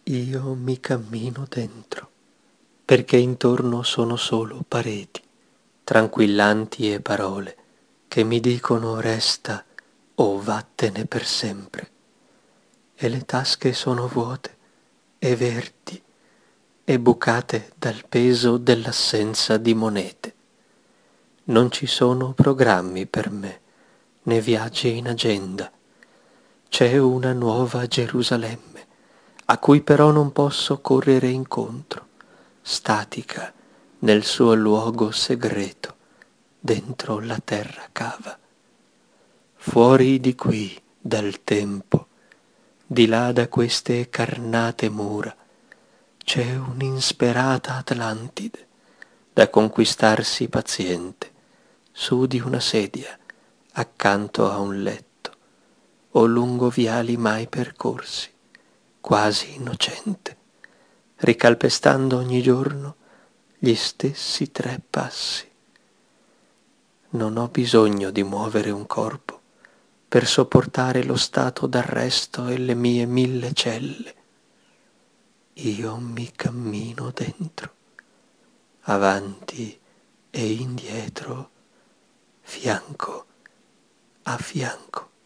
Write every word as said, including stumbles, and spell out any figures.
Io mi cammino dentro, perché intorno sono solo pareti, tranquillanti e parole che mi dicono resta o vattene per sempre. E le tasche sono vuote e verdi e bucate dal peso dell'assenza di monete. Non ci sono programmi per me, né viaggi in agenda. C'è una nuova Gerusalemme, a cui però non posso correre incontro, statica nel suo luogo segreto, dentro la terra cava. Fuori di qui, dal tempo, di là da queste carnate mura, c'è un'insperata Atlantide da conquistarsi paziente, su di una sedia, accanto a un letto, o lungo viali mai percorsi, quasi innocente, ricalpestando ogni giorno gli stessi tre passi. Non ho bisogno di muovere un corpo per sopportare lo stato d'arresto e le mie mille celle. Io mi cammino dentro, avanti e indietro, fianco a fianco.